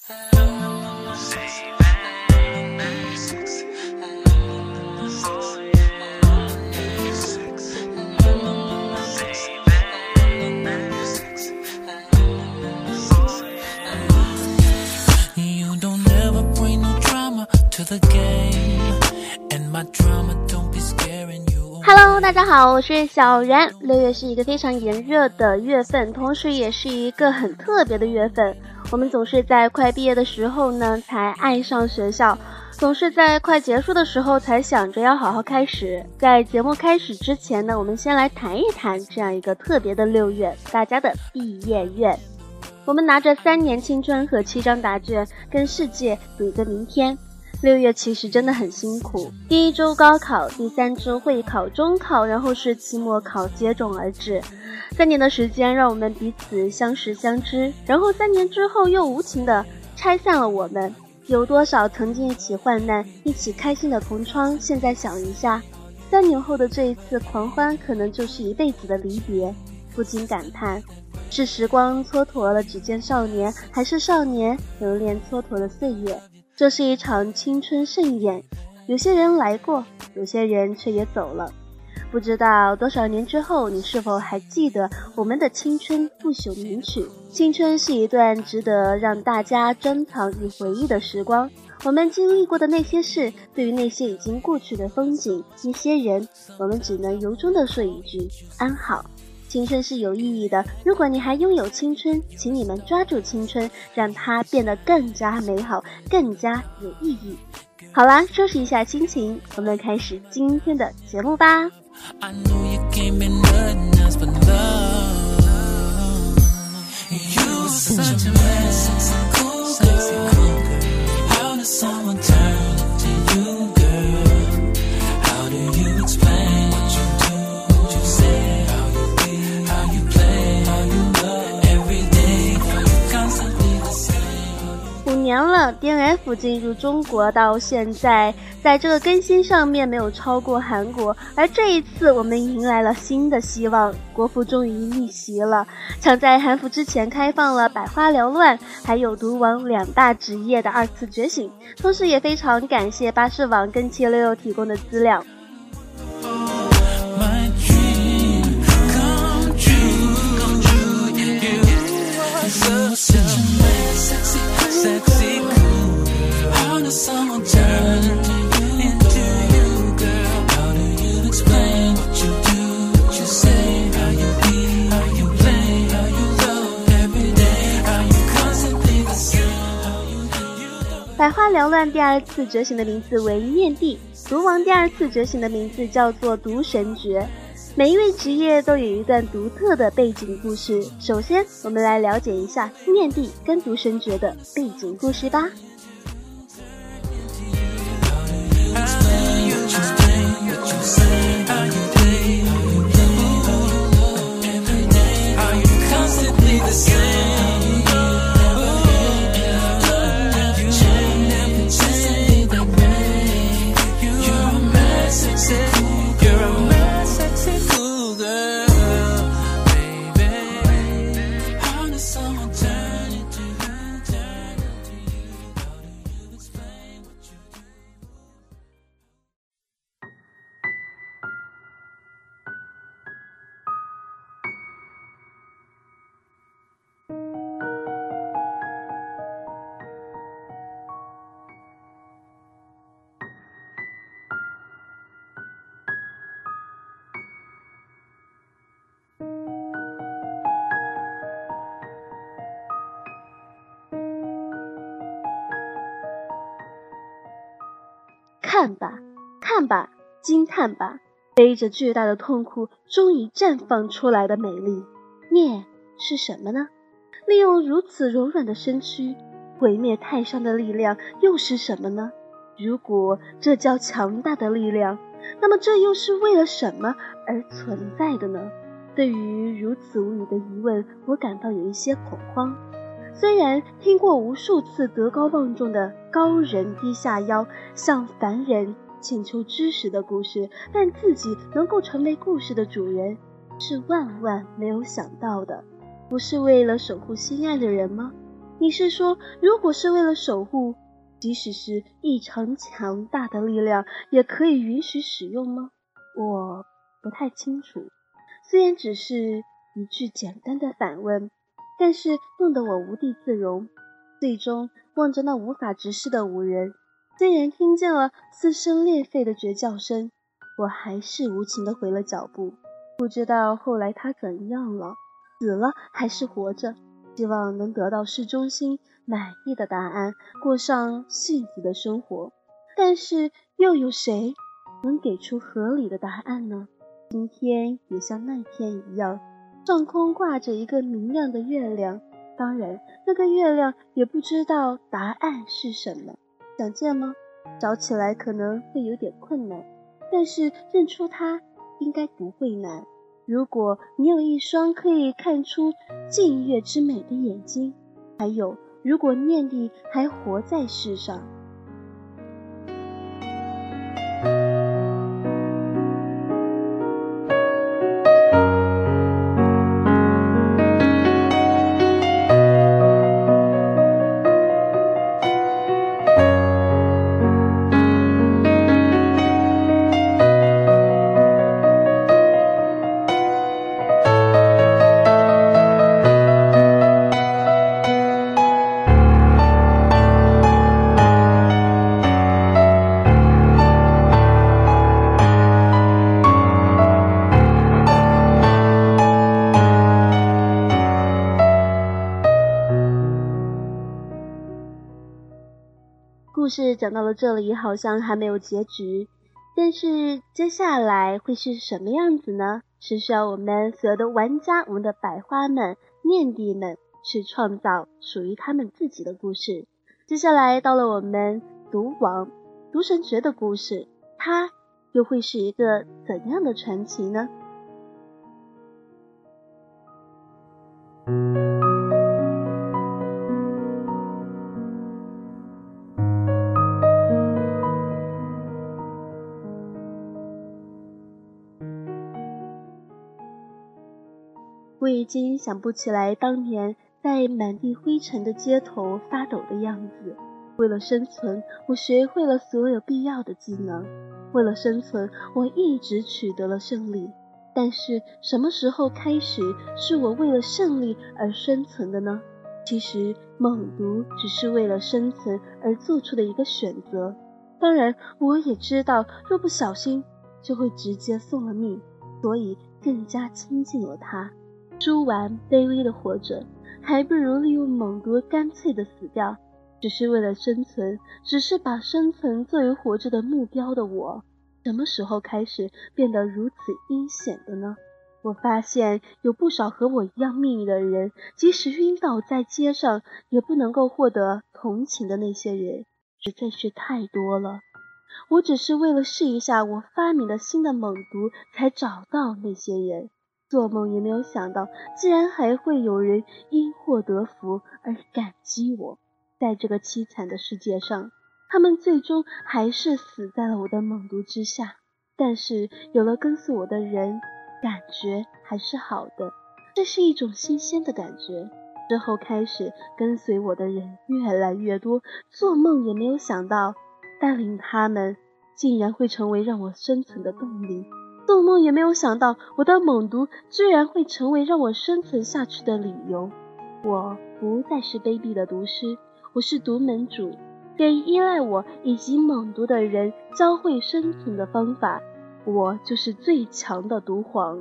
Hello， 大家好，我是小然。6月是一个非常炎热的月份，同时也是一个很特别的月份。我们总是在快毕业的时候呢，才爱上学校，总是在快结束的时候才想着要好好开始。在节目开始之前呢，我们先来谈一谈这样一个特别的6月，大家的毕业月。我们拿着3年青春和7张答卷，跟世界赌一个明天。6月其实真的很辛苦，第1周高考，第3周会考、中考，然后是期末考接踵而至。3年的时间让我们彼此相识相知，然后3年之后又无情地拆散了我们。有多少曾经一起患难、一起开心的同窗，现在想一下，3年后的这一次狂欢可能就是一辈子的离别，不禁感叹，是时光蹉跎了只见少年，还是少年留恋蹉跎的岁月？这是一场青春盛宴，有些人来过，有些人却也走了。不知道多少年之后，你是否还记得我们的青春不朽名曲？青春是一段值得让大家珍藏与回忆的时光。我们经历过的那些事，对于那些已经过去的风景，那些人，我们只能由衷地说一句安好。青春是有意义的，如果你还拥有青春，请你们抓住青春，让它变得更加美好，更加有意义。好啦，收拾一下心情，我们开始今天的节目吧。5年了 ，DNF 进入中国到现在，在这个更新上面没有超过韩国，而这一次我们迎来了新的希望，国服终于逆袭了。抢在韩服之前开放了百花缭乱，还有毒王2大职业的2次觉醒，同时也非常感谢巴士网跟766提供的资料。百花缭乱第2次觉醒的名字为面帝，毒王第2次觉醒的名字叫做毒神诀。每一位职业都有一段独特的背景故事，首先我们来了解一下面帝跟毒神诀的背景故事吧。看吧，看吧，惊叹吧，背着巨大的痛苦终于绽放出来的美丽。孽是什么呢？利用如此柔软的身躯毁灭泰山的力量又是什么呢？如果这叫强大的力量，那么这又是为了什么而存在的呢？对于如此无语的疑问，我感到有一些恐慌。虽然听过无数次德高望重的高人低下腰向凡人请求知识的故事，但自己能够成为故事的主人，是万万没有想到的。不是为了守护心爱的人吗？ 你是说，如果是为了守护，即使是异常强大的力量，也可以允许使用吗？我不太清楚。虽然只是一句简单的反问，但是弄得我无地自容。最终望着那无法直视的五人，虽然听见了撕声裂肺的绝叫声，我还是无情地回了脚步。不知道后来他怎样了，死了还是活着，希望能得到市中心满意的答案，过上幸福的生活。但是又有谁能给出合理的答案呢？今天也像那天一样，上空挂着一个明亮的月亮，当然那个月亮也不知道答案是什么。想见吗？找起来可能会有点困难，但是认出它应该不会难。如果你有一双可以看出近月之美的眼睛，还有如果念力还活在世上。故事讲到了这里，好像还没有结局，但是接下来会是什么样子呢？是需要我们所有的玩家，我们的百花们、念帝们去创造属于他们自己的故事。接下来到了我们毒王、毒神诀的故事，它又会是一个怎样的传奇呢？我已经想不起来当年在满地灰尘的街头发抖的样子。为了生存，我学会了所有必要的技能。为了生存，我一直取得了胜利。但是什么时候开始是我为了胜利而生存的呢？其实猛毒只是为了生存而做出的一个选择。当然我也知道，若不小心就会直接送了命，所以更加亲近了它。猪丸卑微的活着，还不如利用猛毒干脆的死掉。只是为了生存，只是把生存作为活着的目标的我，什么时候开始变得如此阴险的呢？我发现有不少和我一样命运的人，即使晕倒在街上，也不能够获得同情的那些人，实在是太多了。我只是为了试一下我发明的新的猛毒，才找到那些人。做梦也没有想到，竟然还会有人因祸得福而感激我。在这个凄惨的世界上，他们最终还是死在了我的猛毒之下。但是有了跟随我的人，感觉还是好的，这是一种新鲜的感觉。之后开始跟随我的人越来越多，做梦也没有想到，带领他们竟然会成为让我生存的动力。做梦也没有想到，我的猛毒居然会成为让我生存下去的理由。我不再是卑鄙的毒师，我是毒门主，给依赖我以及猛毒的人教会生存的方法。我就是最强的毒皇。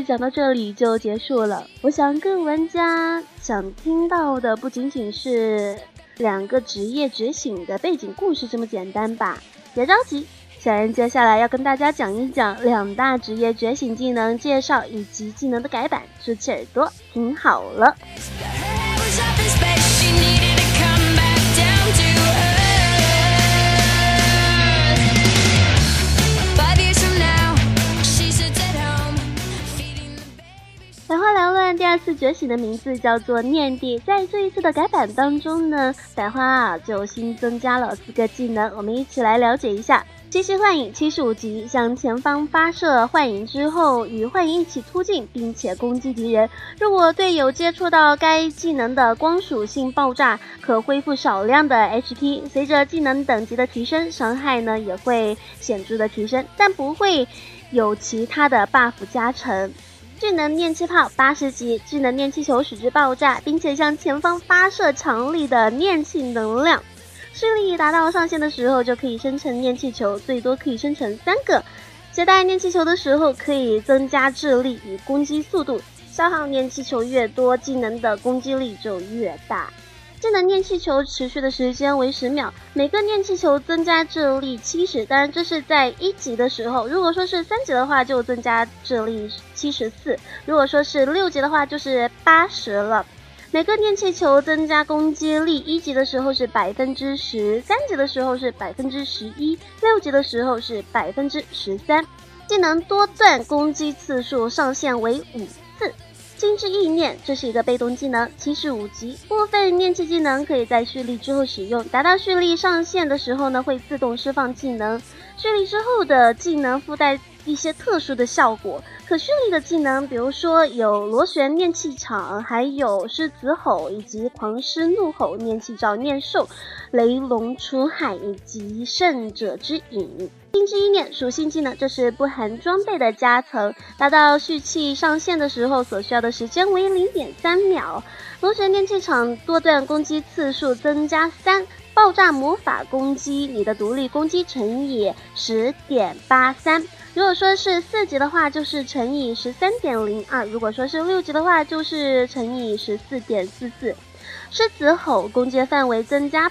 讲到这里就结束了。我想各位玩家想听到的不仅仅是2个职业觉醒的背景故事这么简单吧？别着急，小人接下来要跟大家讲一讲2大职业觉醒技能介绍以及技能的改版，竖起耳朵听好了。百花缭乱第2次觉醒的名字叫做念地，在这一次的改版当中呢，百花就新增加了4个技能，我们一起来了解一下。七夕幻影75级，向前方发射幻影之后，与幻影一起突进，并且攻击敌人。如果队友接触到该技能的光属性爆炸，可恢复少量的 HP。随着技能等级的提升，伤害呢也会显著的提升，但不会有其他的 buff 加成。智能念气炮80级，智能念气球使之爆炸，并且向前方发射强力的念气能量。势力达到上限的时候就可以生成念气球，最多可以生成3个。携带念气球的时候可以增加智力与攻击速度，消耗念气球越多，技能的攻击力就越大。智能念气球持续的时间为10秒，每个念气球增加智力70，当然这是在1级的时候，如果说是3级的话就增加智力74，如果说是6级的话就是80了。每个念气球增加攻击力，1级的时候是 10%， 3级的时候是 11%， 6级的时候是 13%。 技能多段攻击次数上限为5次。心之意念，这是一个被动技能，75级，部分念气技能可以在蓄力之后使用，达到蓄力上限的时候呢，会自动释放技能。蓄力之后的技能附带一些特殊的效果，可蓄力的技能比如说有螺旋念气场，还有狮子吼以及狂狮怒吼、念气罩念兽、雷龙出海以及圣者之影。心之意念属性技能，这是不含装备的加成，达到蓄气上限的时候所需要的时间为 0.3 秒。螺旋念气场多段攻击次数增加3，爆炸魔法攻击，你的独立攻击乘以 10.83， 如果说是4级的话就是乘以 13.02， 如果说是6级的话就是乘以 14.44。 狮子吼攻击范围增加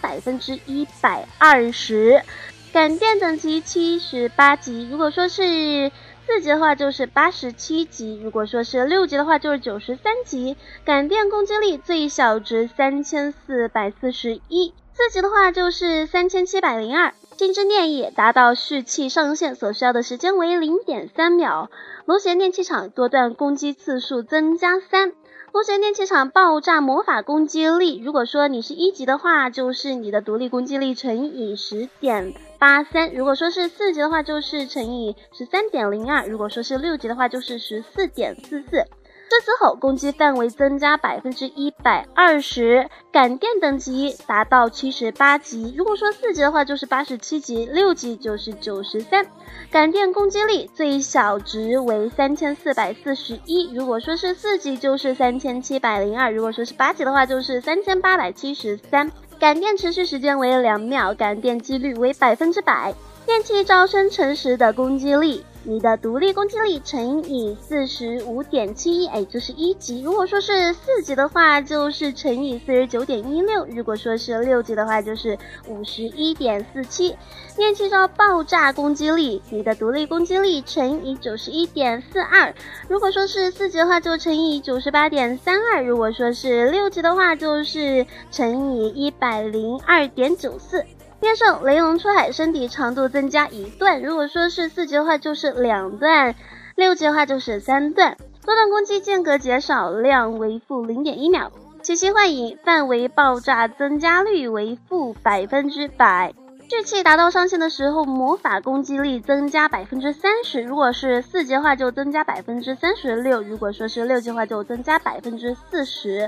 120%， 感电等级78级，如果说是4级的话就是87级，如果说是6级的话就是93级。感电攻击力最小值3441，4级的话就是3702。心之念意达到蓄气上限所需要的时间为 0.3 秒。螺旋念气场多段攻击次数增加3。螺旋念气场爆炸魔法攻击力，如果说你是1级的话就是你的独立攻击力乘以 10.83， 如果说是4级的话就是乘以 13.02， 如果说是6级的话就是 14.44。狮子吼攻击范围增加 120%， 感电等级达到78级，如果说4级的话就是87级，6级就是93。感电攻击力最小值为3441，如果说是4级就是3702，如果说是8级的话就是3873。感电持续时间为2秒，感电几率为100%。电气招生成时的攻击力，你的独立攻击力乘以 45.71， 这是1级，如果说是4级的话就是乘以 49.16， 如果说是6级的话就是 51.47。 电气招爆炸攻击力，你的独立攻击力乘以 91.42， 如果说是4级的话就乘以 98.32， 如果说是6级的话就是乘以 102.94。变兽雷龙出海，身体长度增加1段，如果说是4级的话就是2段，6级的话就是3段。多段攻击间隔减少量为负 0.1 秒。七夕幻影范围爆炸增加率为负 100%。蓄气达到上限的时候，魔法攻击力增加 30%， 如果是4级的话就增加 36%， 如果说是6级的话就增加 40%。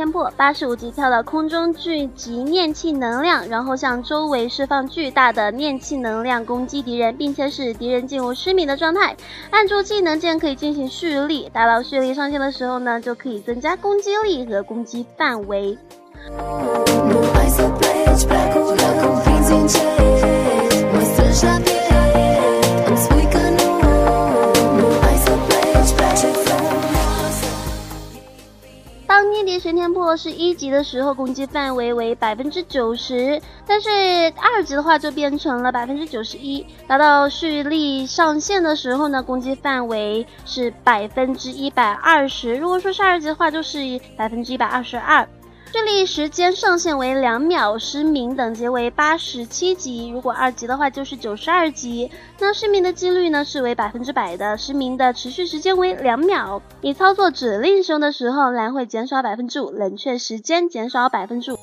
天破85级跳到空中聚集念气能量，然后向周围释放巨大的念气能量攻击敌人，并且使敌人进入失明的状态。按住技能键可以进行蓄力，达到蓄力上限的时候呢，就可以增加攻击力和攻击范围。当涅敌神天破是1级的时候，攻击范围为 90%， 但是2级的话就变成了 91%。 达到蓄力上限的时候呢，攻击范围是 120%， 如果说是2级的话就是 122%。蓄力时间上限为2秒，失明等级为87级，如果2级的话就是92级。那失明的几率呢是为100%的，失明的持续时间为2秒。你操作指令使用的时候，蓝会减少 5%， 冷却时间减少 5%。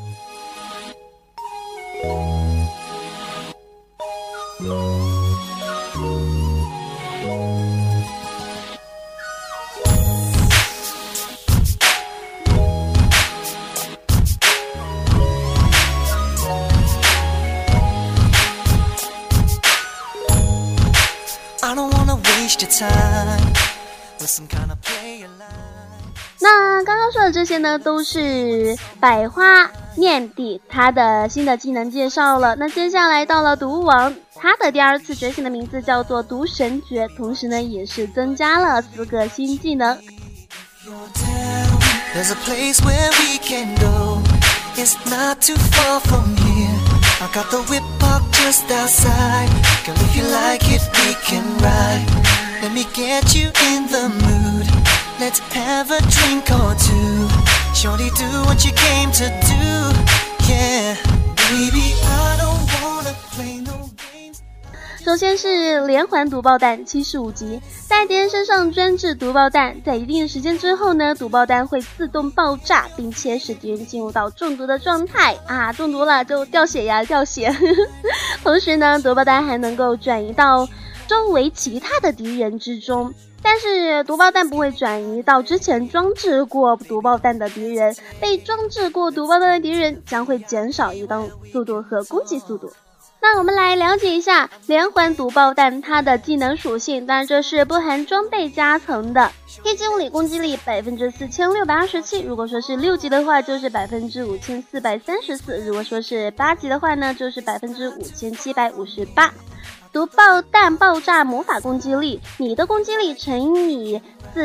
那刚刚说的这些呢，都是百花念帝他的新的技能介绍了。那接下来到了毒王，他的第2次觉醒的名字叫做毒神诀，同时呢也是增加了4个新技能。There's a place where we can go, it's not too far from here. I got the whip park just outside, girl if you like it we can ride. Let me get you in the mood, let's have a drink or two. Shorty do what you came to do, yeah. Baby I don't wanna play no games. 首先是连环毒爆弹75级，在敌人身上专制毒爆弹，在一定的时间之后呢，毒爆弹会自动爆炸，并且使敌人进入到中毒的状态啊，中毒了就掉血呀，掉血。同时呢，毒爆弹还能够转移到周围其他的敌人之中，但是毒爆弹不会转移到之前装置过毒爆弹的敌人，被装置过毒爆弹的敌人将会减少移动速度和攻击速度。那我们来了解一下连环毒爆弹它的技能属性，当然这是不含装备加成的。一级物理攻击力 4627%， 如果说是6级的话就是 5434%， 如果说是8级的话呢就是 5758%。毒爆弹爆炸魔法攻击力，你的攻击力乘以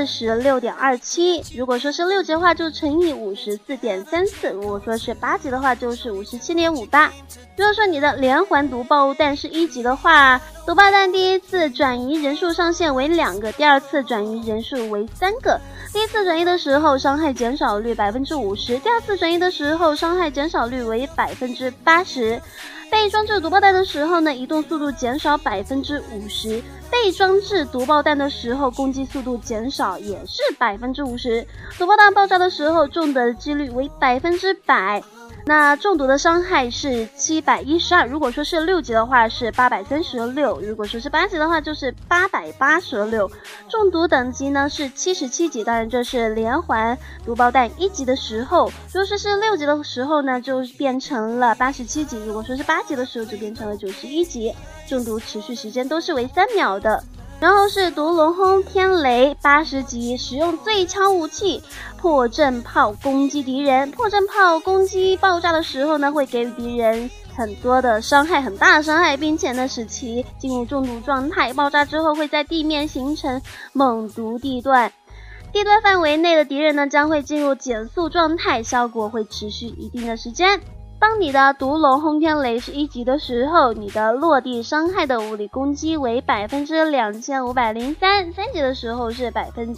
46.27， 如果说是6级的话就乘以 54.34， 如果说是8级的话就是 57.58。 如果说你的连环毒爆弹是1级的话，毒爆弹第一次转移人数上限为2个，第2次转移人数为3个。第一次转移的时候伤害减少率 50%， 第2次转移的时候伤害减少率为 80%。被装置毒爆弹的时候呢，移动速度减少 50%， 被装置毒爆弹的时候攻击速度减少也是 50%。 毒爆弹爆炸的时候中的几率为 100%， 那中毒的伤害是712，如果说是6级的话是836，如果说是8级的话就是886。中毒等级呢是77级，当然这是连环毒爆弹1级的时候，如果说是6级的时候呢就变成了87级，如果说是8级的时候就变成了91级。中毒持续时间都是为3秒的。然后是毒龙轰天雷80级，使用最强武器破阵炮攻击敌人。破阵炮攻击爆炸的时候呢，会给予敌人很多的伤害，很大的伤害，并且呢使其进入中毒状态。爆炸之后会在地面形成猛毒地段，地段范围内的敌人呢将会进入减速状态，效果会持续一定的时间。当你的毒龙轰天雷是1级的时候，你的落地伤害的物理攻击为 2503%， 3级的时候是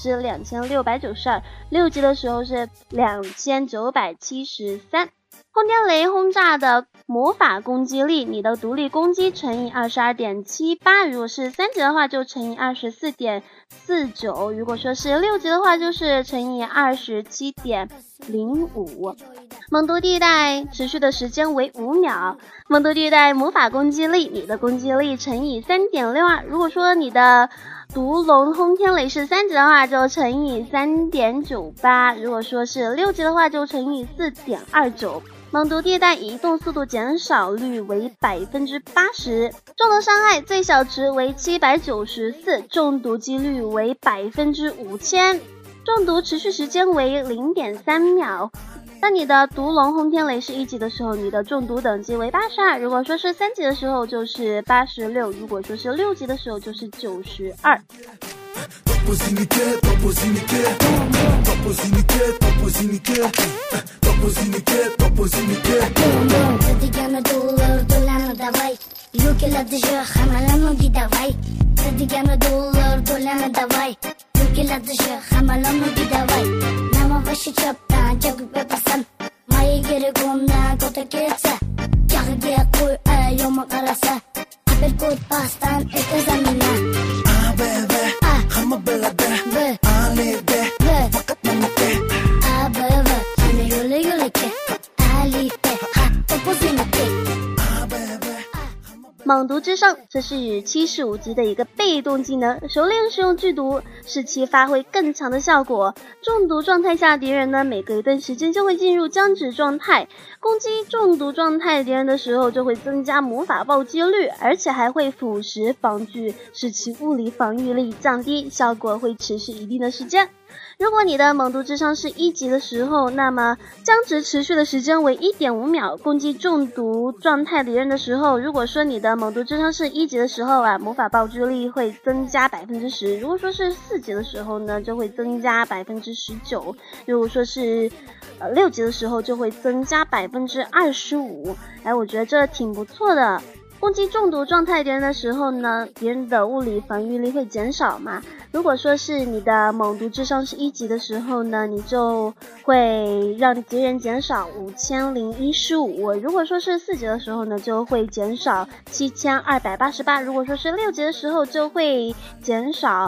2692%， 6级的时候是 2973%。轰天雷轰炸的魔法攻击力，你的独立攻击乘以 22.78， 如果是3级的话就乘以 24.49， 如果说是6级的话就是乘以 27.05。猛毒地带持续的时间为5秒。猛毒地带魔法攻击力，你的攻击力乘以 3.62， 如果说你的毒龙轰天雷是3级的话就乘以 3.98， 如果说是6级的话就乘以 4.29。猛毒地带移动速度减少率为 80%， 中毒伤害最小值为794，中毒几率为 5000%， 中毒持续时间为 0.3 秒。当你的毒龙轰天雷是1级的时候，你的中毒等级为82，如果说是3级的时候就是86，如果说是6级的时候就是92。猛毒之上，这是75级的一个被动技能，熟练使用剧毒，使其发挥更强的效果。中毒状态下敌人呢，每隔一段时间就会进入僵直状态，攻击中毒状态敌人的时候就会增加魔法爆击率，而且还会腐蚀防具，使其物理防御力降低，效果会持续一定的时间。如果你的猛毒智商是1级的时候，那么僵直持续的时间为 1.5 秒，攻击中毒状态敌人的时候，如果说你的猛毒智商是1级的时候魔法爆击力会增加 10%， 如果说是4级的时候呢，就会增加 19%， 如果说是6级的时候就会增加 25%。 我觉得这挺不错的。攻击中毒状态敌人的时候呢，敌人的物理防御力会减少嘛。如果说是你的猛毒智商是1级的时候呢，你就会让敌人减少5015，如果说是4级的时候呢，就会减少7288，如果说是6级的时候就会减少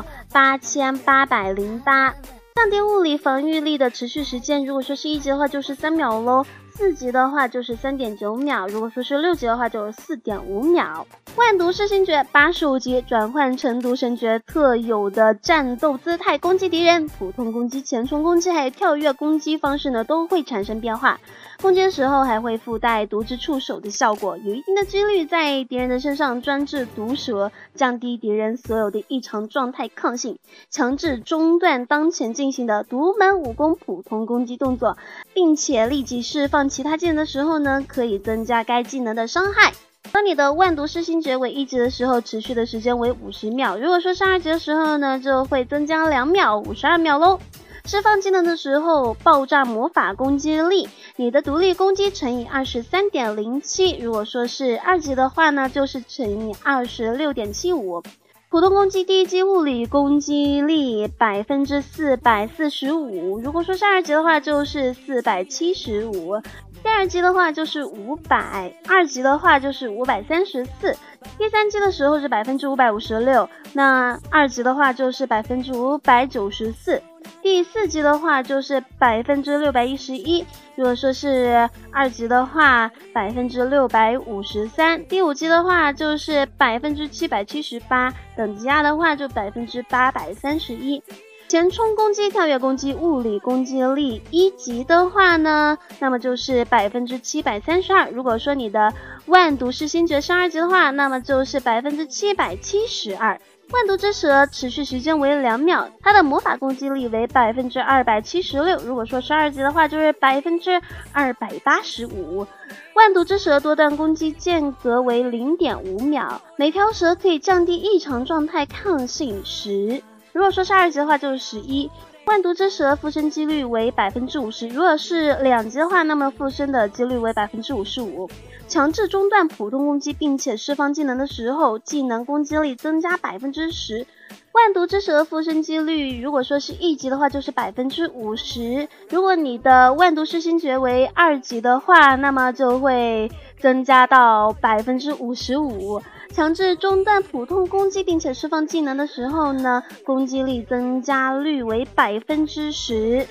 8808。降低物理防御力的持续时间，如果说是1级的话就是3秒咯，4级的话就是 3.9 秒，如果说是6级的话就是 4.5 秒。万毒噬心诀85级转换成毒神诀特有的战斗姿态攻击敌人，普通攻击、前冲攻击还有跳跃攻击方式呢都会产生变化，攻击的时候还会附带毒之触手的效果，有一定的几率在敌人的身上专治毒蛇，降低敌人所有的异常状态抗性，强制中断当前进行的独门武功普通攻击动作，并且立即释放其他技能的时候呢，可以增加该技能的伤害。当你的万毒噬心诀为1级的时候，持续的时间为50秒，如果说是2级的时候呢，就会增加2秒，52秒咯。释放技能的时候爆炸魔法攻击力，你的独立攻击乘以 23.07， 如果说是2级的话呢，就是乘以 26.75。普通攻击第1击物理攻击力 445%， 如果说是2级的话就是475，第2级的话就是500， 2级的话就是534，第3击的时候是 556%， 那2级的话就是594%，第4击的话就是611%，如果说是2级的话653%，第5击的话就是778%，等级压的话就831%。前冲攻击、跳跃攻击、物理攻击力1级的话呢，那么就是732%，如果说你的万毒噬心诀是2级的话，那么就是772%。万毒之蛇持续时间为2秒，它的魔法攻击力为276%，如果说是2级的话就是285%。万毒之蛇多段攻击间隔为 0.5 秒，每条蛇可以降低异常状态抗性10，如果说是2级的话就是11。万毒之蛇附身几率为 50%， 如果是2级的话，那么附身的几率为 55%。强制中断普通攻击并且释放技能的时候，技能攻击力增加 10%。万毒之蛇附身几率如果说是1级的话就是 50%， 如果你的万毒噬心诀为2级的话，那么就会增加到 55%。强制中断普通攻击并且释放技能的时候呢，攻击力增加率为 10%。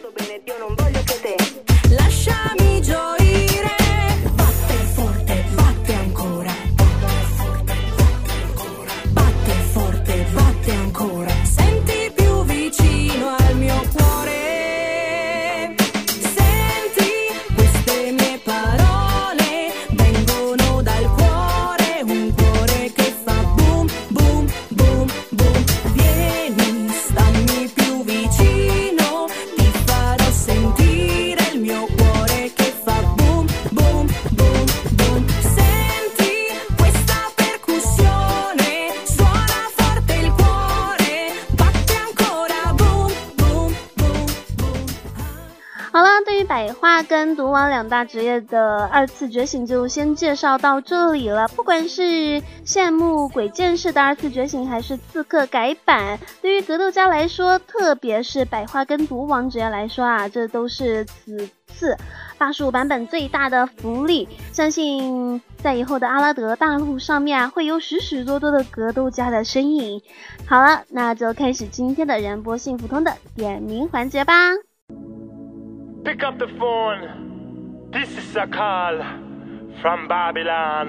跟毒王两大职业的二次觉醒就先介绍到这里了。不管是羡慕鬼剑士的二次觉醒，还是刺客改版，对于格斗家来说，特别是百花跟毒王职业来说啊，这都是此次85版本最大的福利。相信在以后的阿拉德大陆上面会有许许多多的格斗家的身影。好了，那就开始今天的仁波幸福通的点名环节吧。 Pick up the phone. This is a call from Babylon.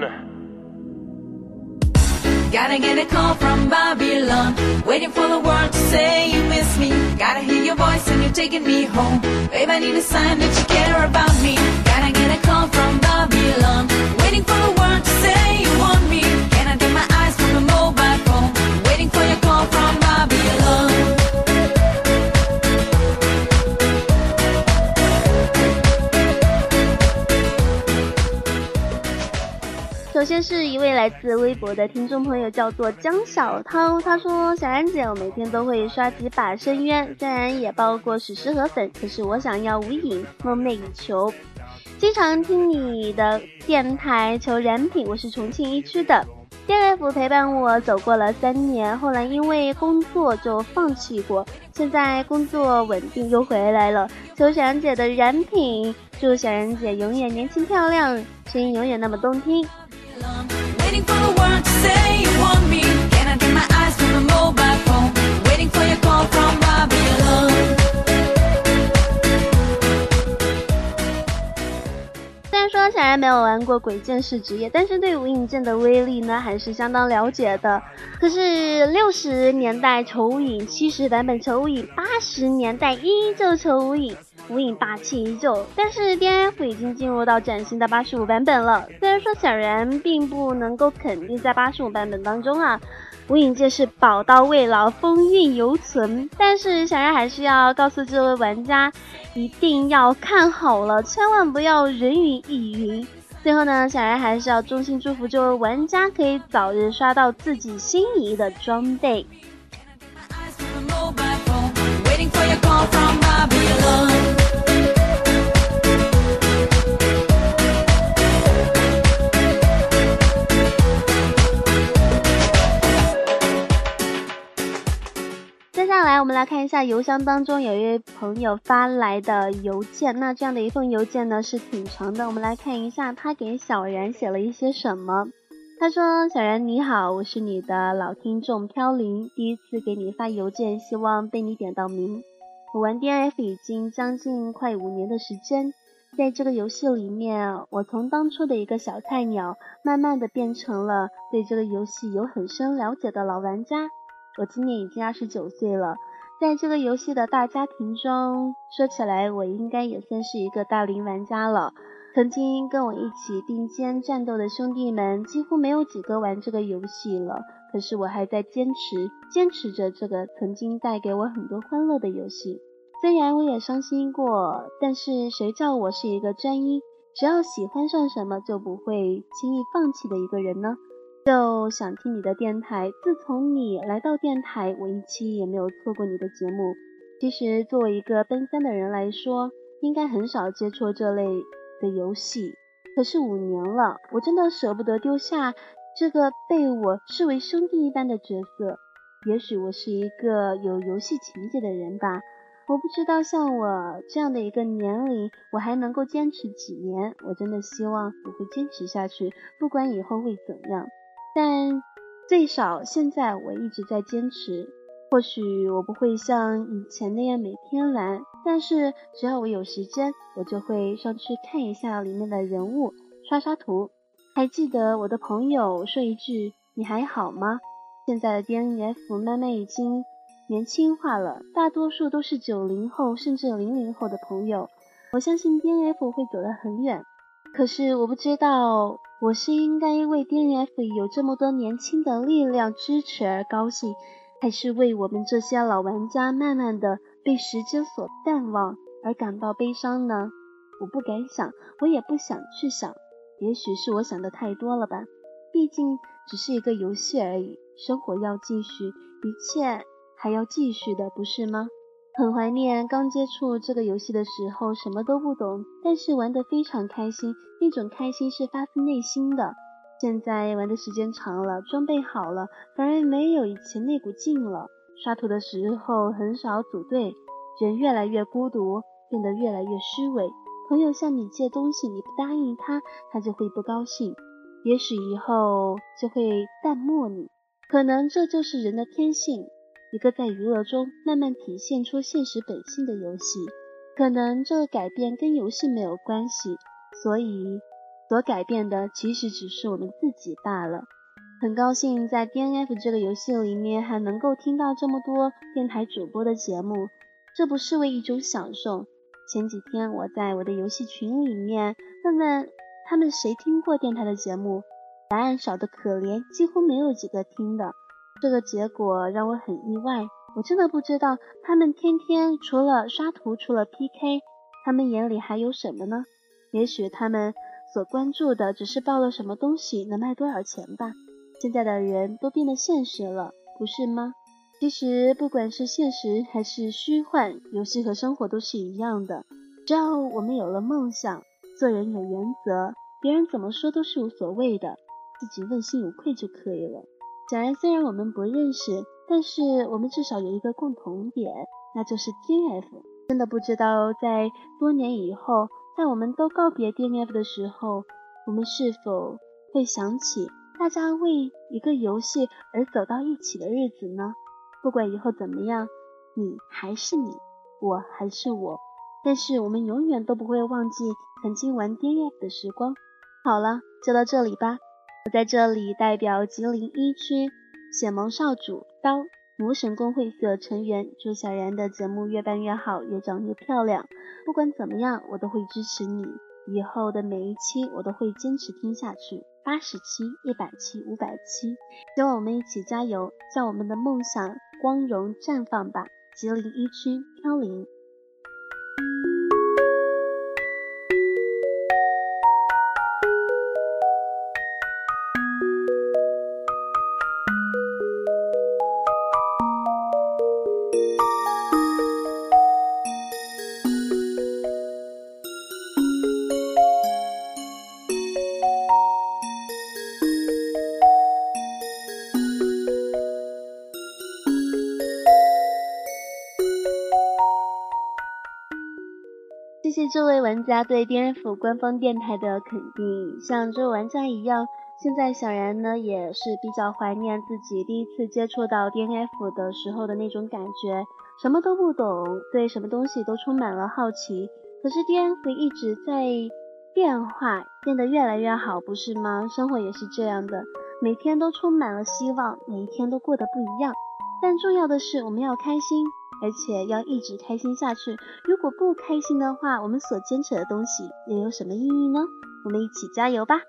Gotta get a call from Babylon, waiting for the world to say you miss me. Gotta hear your voice and you're taking me home. Babe, I need a sign that you care about me. Gotta get a call from Babylon, waiting for the world to say you want me. Can I take my eyes from the mobile phone, waiting for your call from Babylon. 首先是一位来自微博的听众朋友，叫做江小涛，他说：小然姐，我每天都会刷几把深渊，虽然也包过史诗河粉，可是我想要无影，梦寐以求。经常听你的电台求燃品，我是重庆一区的 DNF 陪伴我走过了3年，后来因为工作就放弃过，现在工作稳定又回来了，求小然姐的燃品，祝小然姐永远年轻漂亮，声音永远那么动听。 Waiting for the world to say you want me. Can I take my eyes from the mobile phone? Waiting for your call from Babylon. 虽然说小然没有玩过鬼剑士职业，但是对无影剑的威力呢还是相当了解的。可是60年代求无影，70版本求无影，80年代依旧求无影，无影霸气依旧，但是 DNF 已经进入到崭新的85版本了。虽然说小然并不能够肯定在85版本当中啊，无影剑是宝刀未老，风韵犹存，但是小然还是要告诉这位玩家，一定要看好了，千万不要人云亦云。最后呢，小然还是要衷心祝福这位玩家可以早日刷到自己心仪的装备。 Waiting for your call from Babylon. 接下来我们来看一下邮箱当中有一位朋友发来的邮件，那这样的一封邮件呢是挺长的，我们来看一下他给小然写了一些什么。他说：小然你好，我是你的老听众飘零，第一次给你发邮件，希望被你点到名。我玩 DNF 已经将近快5年的时间，在这个游戏里面，我从当初的一个小菜鸟，慢慢的变成了对这个游戏有很深了解的老玩家。我今年已经29岁了，在这个游戏的大家庭中，说起来我应该也算是一个大龄玩家了。曾经跟我一起并肩战斗的兄弟们几乎没有几个玩这个游戏了，可是我还在坚持着这个曾经带给我很多欢乐的游戏。虽然我也伤心过，但是谁叫我是一个专一，只要喜欢上什么就不会轻易放弃的一个人呢？就想听你的电台，自从你来到电台，我一期也没有错过你的节目。其实作为一个奔三的人来说，应该很少接触这类的游戏，可是5年了，我真的舍不得丢下这个被我视为兄弟一般的角色。也许我是一个有游戏情节的人吧，我不知道像我这样的一个年龄，我还能够坚持几年。我真的希望我会坚持下去，不管以后会怎样，但最少现在我一直在坚持。或许我不会像以前那样每天玩，但是只要我有时间，我就会上去看一下里面的人物，刷刷图。还记得我的朋友说一句，你还好吗？现在的 DNF 慢慢已经年轻化了，大多数都是90后甚至00后的朋友。我相信 DNF 会走得很远，可是我不知道我是应该为 DNF 有这么多年轻的力量支持而高兴，还是为我们这些老玩家慢慢的被时间所淡忘而感到悲伤呢？我不敢想，我也不想去想，也许是我想的太多了吧。毕竟只是一个游戏而已，生活要继续，一切还要继续的，不是吗？ 很怀念刚接触这个游戏的时候，什么都不懂，但是玩得非常开心，那种开心是发自内心的。现在玩的时间长了，装备好了，反而没有以前那股劲了。刷图的时候很少组队，人越来越孤独，变得越来越虚伪。朋友向你借东西，你不答应他，他就会不高兴，也许以后就会淡漠你。可能这就是人的天性，一个在娱乐中慢慢体现出现实本性的游戏。可能这个改变跟游戏没有关系，所以所改变的其实只是我们自己罢了。很高兴在 DNF 这个游戏里面还能够听到这么多电台主播的节目，这不是为一种享受。前几天我在我的游戏群里面问问他们谁听过电台的节目，答案少得可怜，几乎没有几个听的。这个结果让我很意外，我真的不知道他们天天除了刷图，除了 PK， 他们眼里还有什么呢？也许他们所关注的只是报了什么东西能卖多少钱吧。现在的人都变得现实了，不是吗？其实不管是现实还是虚幻，游戏和生活都是一样的。只要我们有了梦想，做人有原则，别人怎么说都是无所谓的，自己问心无愧就可以了。小然虽然我们不认识，但是我们至少有一个共同点，那就是 DNF。 真的不知道在多年以后，在我们都告别 DNF 的时候，我们是否会想起大家为一个游戏而走到一起的日子呢？不管以后怎么样，你还是你，我还是我，但是我们永远都不会忘记曾经玩 DNF 的时光。好了，就到这里吧。我在这里代表吉林一区显盟少主刀魔神公会所成员，祝小然的节目越办越好，越长越漂亮。不管怎么样，我都会支持你，以后的每一期我都会坚持听下去，80期、100期、500期，希望我们一起加油，向我们的梦想光荣绽放吧。吉林一区飘零。谢谢这位玩家对 DNF 官方电台的肯定，像这位玩家一样，现在小然呢也是比较怀念自己第一次接触到 DNF 的时候的那种感觉，什么都不懂，对什么东西都充满了好奇。可是 DNF 一直在变化，变得越来越好，不是吗？生活也是这样的，每天都充满了希望，每一天都过得不一样。但重要的是我们要开心，而且要一直开心下去。如果不开心的话，我们所坚持的东西又有什么意义呢？我们一起加油吧。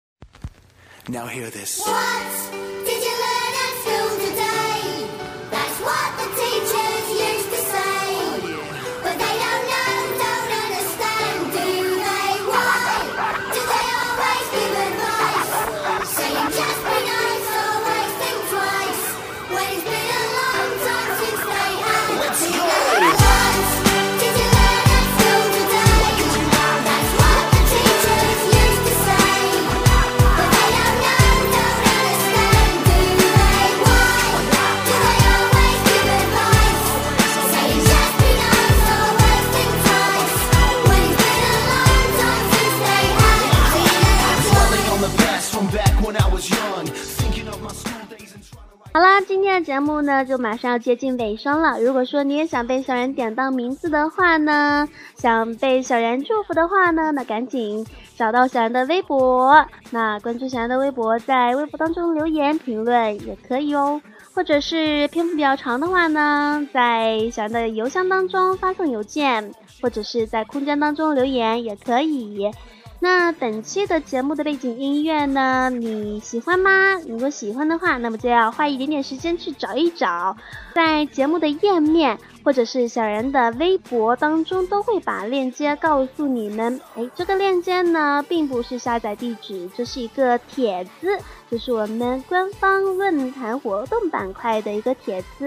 Now hear this. What did you learn at school today? That's what the teachers used to say. But they don't know, don't understand, do they? Why do they always give advice? Saying just be nice, always think twice. When it's been a long time since they had a teacher. What did you learn at school today? That's what the teachers used to say. But they don't know, don't understand, do they? Why do they always give advice? Saying just be nice, always think twice. When it's been a long time since they had a teacher. Dwelling on the past from back when I was young, thinking of my school days and trying to write. 好啦，今天的节目呢就马上要接近尾声了。如果说你也想被小然点到名字的话呢，想被小然祝福的话呢，那赶紧找到小然的微博，那关注小然的微博，在微博当中留言评论也可以哦。或者是篇幅比较长的话呢，在小然的邮箱当中发送邮件，或者是在空间当中留言也可以。那本期的节目的背景音乐呢，你喜欢吗？如果喜欢的话，那么就要花一点点时间去找一找，在节目的页面或者是小然的微博当中都会把链接告诉你们。这个链接呢并不是下载地址，这是一个帖子，这是我们官方论坛活动板块的一个帖子。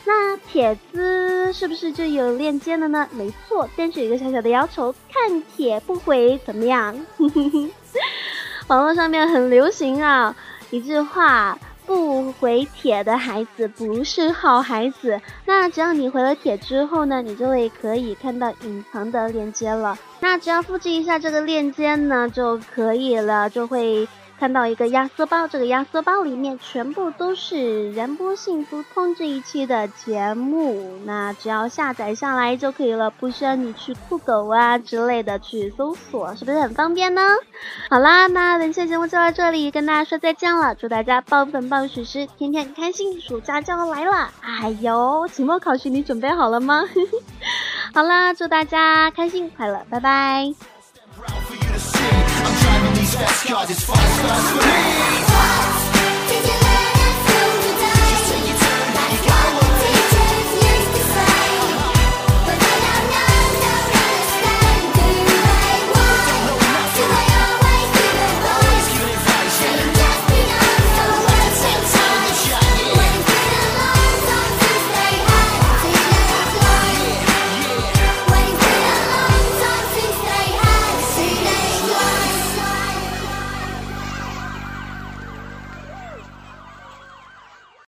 那帖子是不是就有链接了呢？没错，但是有一个小小的要求，看帖不回怎么样？网络上面很流行啊，一句话，不回帖的孩子不是好孩子。那只要你回了帖之后呢，你就会可以看到隐藏的链接了。那只要复制一下这个链接呢就可以了，就会看到一个压缩包，这个压缩包里面全部都是燃波幸福通这一期的节目，那只要下载下来就可以了，不需要你去酷狗啊之类的去搜索，是不是很方便呢？好啦，那本期节目就到这里，跟大家说再见了，祝大家爆粉爆属实，天天开心，暑假就要来了。哎呦，期末考试你准备好了吗？好啦，祝大家开心快乐，拜拜。 I'm driving these fast cars as fast as